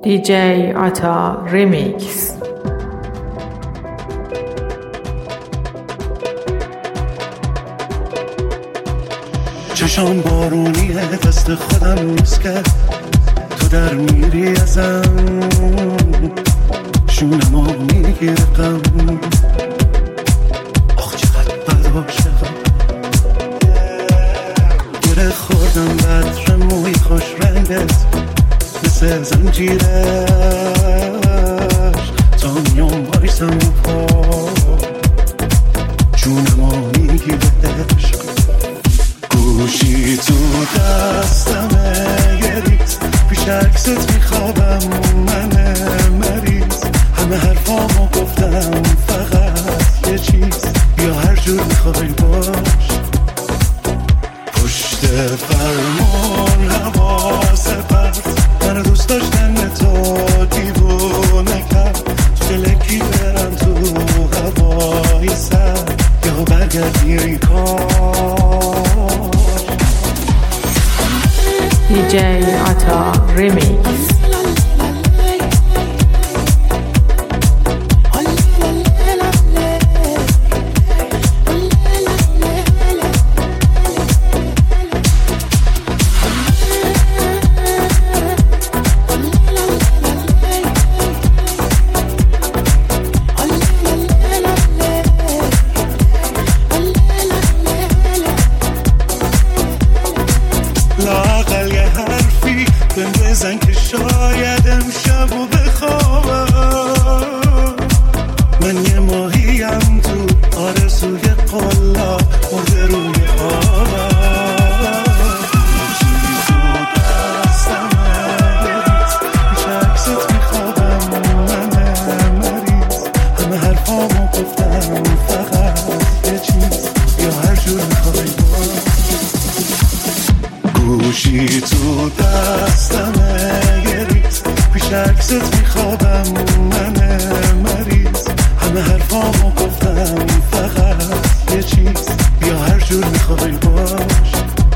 DJ Ata Remix. چشام بارونیه دست خودم نیست که تو در میری ازم شونمو میگیره غم آخ چقدر بد عاشقم گره خوردم بدر موی خوش رنگت مثل زنجیرش تا میام بایستم پا جونمو میگیره عشق گوشی تو دستمه یه ریز پیش عکست میخوابم من مریض همه حرفامو گفتم فقط یه چیز بیا هر جور میخوای باش پشت فرمون حواس پرت من دوست داشتن تو دیوونه کرد تو دلکی برم تو هوای سر یا برگردی ای کار DJ Ata Remix. بزن که شاید امشب و بخوابم من یه ماهیم تو آرزوی قلا مرده روی آبم چیزی تو دستمه یه ریز پیش عکست میخوابم من مریض همه حرفامو گفتم فقط یه چیز یا هر جور میخوای گوشی تو دستمه یه ریز پیش عکست میخوابم من مریض همه حرفامو گفتم فقط یه چیز بیا هر جور میخوای باش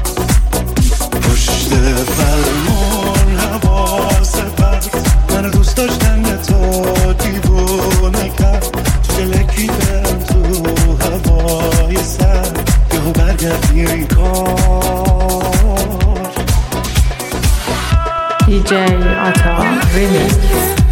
پشت فرمون حواس پرت من دوست داشتن تو دیوونه کرد تو دلکی برم تو هوای سر یهو برگردی ای کار DJ Ata Remix.